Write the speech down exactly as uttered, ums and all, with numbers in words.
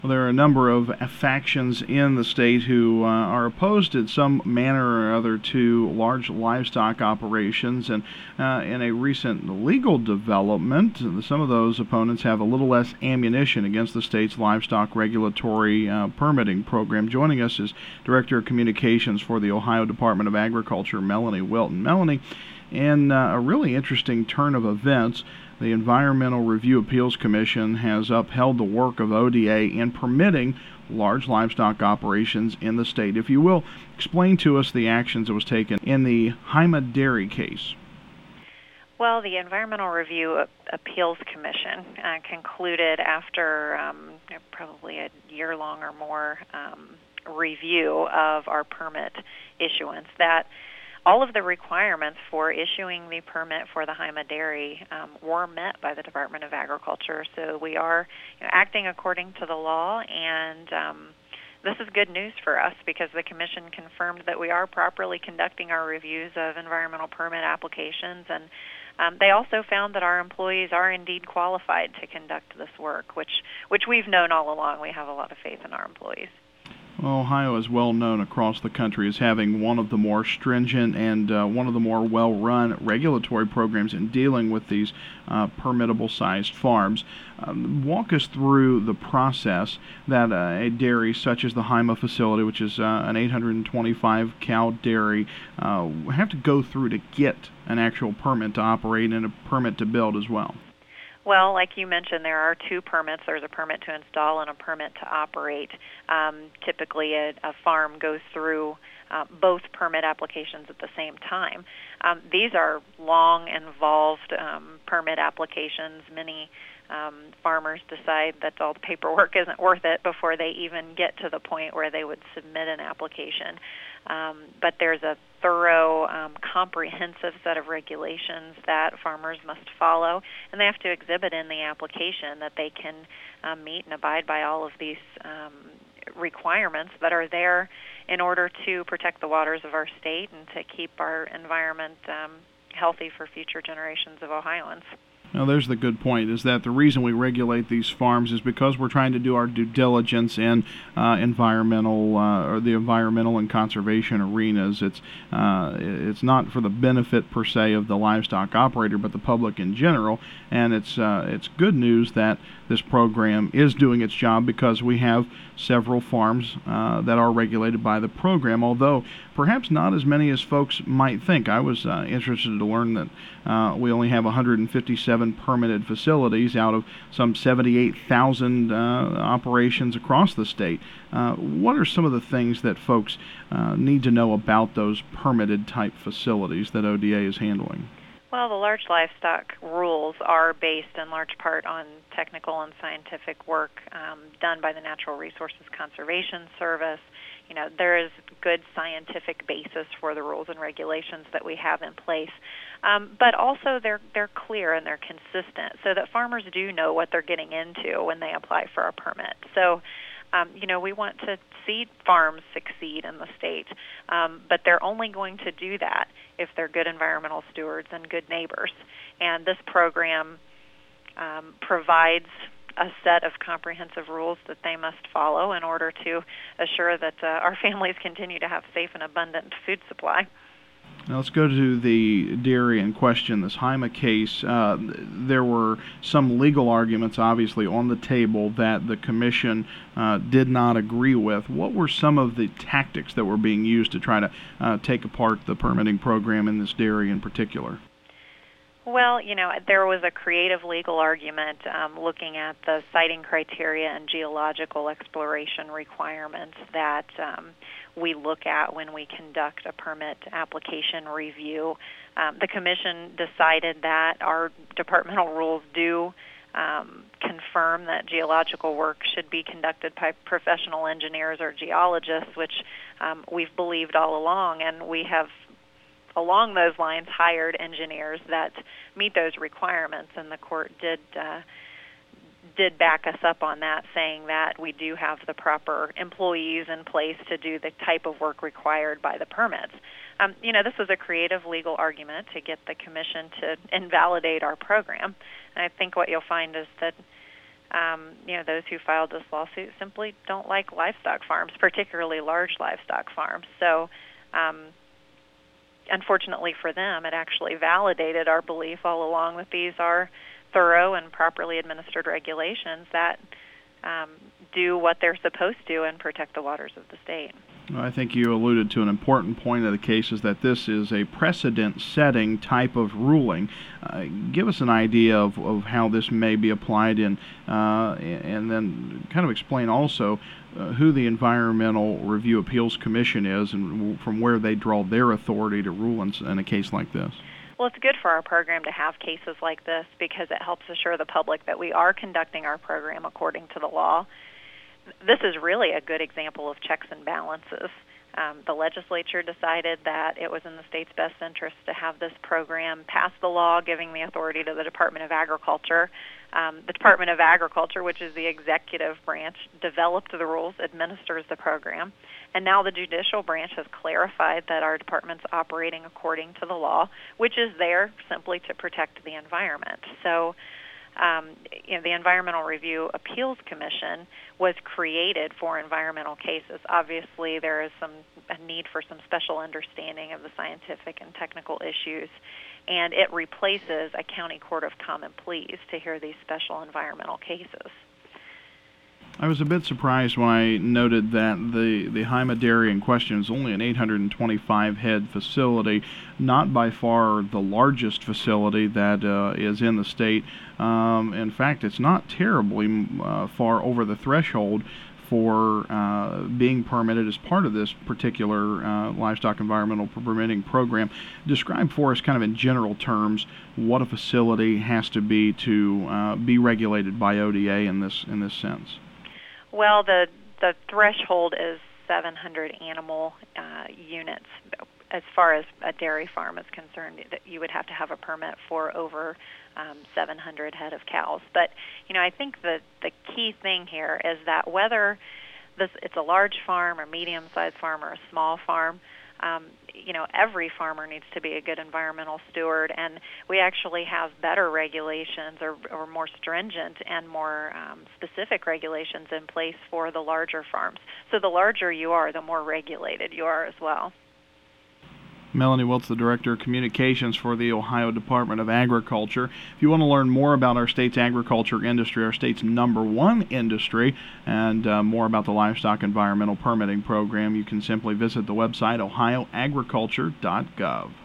Well, there are a number of factions in the state who uh, are opposed in some manner or other to large livestock operations, and uh, in a recent legal development, some of those opponents have a little less ammunition against the state's livestock regulatory uh, permitting program. Joining us is Director of Communications for the Ohio Department of Agriculture, Melanie Wilton. Melanie, in uh, a really interesting turn of events, the Environmental Review Appeals Commission has upheld the work of O D A in permitting large livestock operations in the state. If you will, explain to us the actions that was taken in the Hyma Dairy case. Well, the Environmental Review Appeals Commission uh, concluded after um, probably a year-long or more um, review of our permit issuance that all of the requirements for issuing the permit for the Hyma Dairy um, were met by the Department of Agriculture. So we are you know, acting according to the law, and um, this is good news for us because the Commission confirmed that we are properly conducting our reviews of environmental permit applications, and um, they also found that our employees are indeed qualified to conduct this work, which, which we've known all along. We have a lot of faith in our employees. Well, Ohio is well known across the country as having one of the more stringent and uh, one of the more well-run regulatory programs in dealing with these uh, permittable-sized farms. Um, walk us through the process that uh, a dairy such as the Hyma facility, which is uh, an eight hundred twenty-five cow dairy, uh, have to go through to get an actual permit to operate and a permit to build as well. Well, like you mentioned, there are two permits. There's a permit to install and a permit to operate. Um, typically, a, a farm goes through uh, both permit applications at the same time. Um, these are long, involved um, permit applications. Many um, farmers decide that all the paperwork isn't worth it before they even get to the point where they would submit an application. Um, but there's a thorough, um, comprehensive set of regulations that farmers must follow, and they have to exhibit in the application that they can um, meet and abide by all of these um, requirements that are there in order to protect the waters of our state and to keep our environment um, healthy for future generations of Ohioans. Now, there's the good point, is that the reason we regulate these farms is because we're trying to do our due diligence in uh, environmental uh, or the environmental and conservation arenas. It's uh, it's not for the benefit per se of the livestock operator, but the public in general. And it's uh, it's good news that this program is doing its job because we have several farms uh, that are regulated by the program, although perhaps not as many as folks might think. I was uh, interested to learn that uh, we only have one hundred fifty-seven permitted facilities out of some seventy-eight thousand uh, operations across the state. Uh, what are some of the things that folks uh, need to know about those permitted type facilities that O D A is handling? Well, the large livestock rules are based in large part on technical and scientific work um, done by the Natural Resources Conservation Service. You know, there is good scientific basis for the rules and regulations that we have in place, um, but also they're they're clear and they're consistent, so that farmers do know what they're getting into when they apply for a permit. So, um, you know, we want to see farms succeed in the state, um, but they're only going to do that if they're good environmental stewards and good neighbors. And this program um, provides a set of comprehensive rules that they must follow in order to assure that uh, our families continue to have safe and abundant food supply. Now let's go to the dairy in question, this Hyma case. Uh, there were some legal arguments, obviously, on the table that the commission uh, did not agree with. What were some of the tactics that were being used to try to uh, take apart the permitting program in this dairy in particular? Well, you know, there was a creative legal argument um, looking at the siting criteria and geological exploration requirements that um, we look at when we conduct a permit application review. Um, the Commission decided that our departmental rules do um, confirm that geological work should be conducted by professional engineers or geologists, which um, we've believed all along, and we have along those lines hired engineers that meet those requirements, and the court did uh, did back us up on that, saying that we do have the proper employees in place to do the type of work required by the permits. Um, you know, this was a creative legal argument to get the commission to invalidate our program. And I think what you'll find is that um, you know, those who filed this lawsuit simply don't like livestock farms, particularly large livestock farms. So, um, unfortunately for them, it actually validated our belief all along that these are thorough and properly administered regulations that um, do what they're supposed to and protect the waters of the state. I think you alluded to an important point of the case, is that this is a precedent-setting type of ruling. Uh, give us an idea of, of how this may be applied in, uh, and then kind of explain also uh, who the Environmental Review Appeals Commission is and from where they draw their authority to rule in, in a case like this. Well, it's good for our program to have cases like this because it helps assure the public that we are conducting our program according to the law. This is really a good example of checks and balances. Um, the legislature decided that it was in the state's best interest to have this program pass the law, giving the authority to the Department of Agriculture. Um, the Department of Agriculture, which is the executive branch, developed the rules, administers the program, and now the judicial branch has clarified that our department's operating according to the law, which is there simply to protect the environment. So, Um, you know, the Environmental Review Appeals Commission was created for environmental cases. Obviously, there is some a need for some special understanding of the scientific and technical issues, and it replaces a county court of common pleas to hear these special environmental cases. I was a bit surprised when I noted that the, the Hyma Dairy in question is only an eight hundred twenty-five head facility, not by far the largest facility that uh, is in the state. Um, in fact, it's not terribly uh, far over the threshold for uh, being permitted as part of this particular uh, livestock environmental permitting program. Describe for us, kind of in general terms, what a facility has to be to uh, be regulated by O D A in this in this sense. Well, the the threshold is seven hundred animal uh, units. As far as a dairy farm is concerned, you would have to have a permit for over um, seven hundred head of cows. But, you know, I think the, the key thing here is that whether this it's a large farm or medium-sized farm or a small farm, um, you know, every farmer needs to be a good environmental steward, and we actually have better regulations or, or more stringent and more um, specific regulations in place for the larger farms. So the larger you are, the more regulated you are as well. Melanie Wiltz, the Director of Communications for the Ohio Department of Agriculture. If you want to learn more about our state's agriculture industry, our state's number one industry, and uh, more about the Livestock Environmental Permitting Program, you can simply visit the website ohio agriculture dot gov.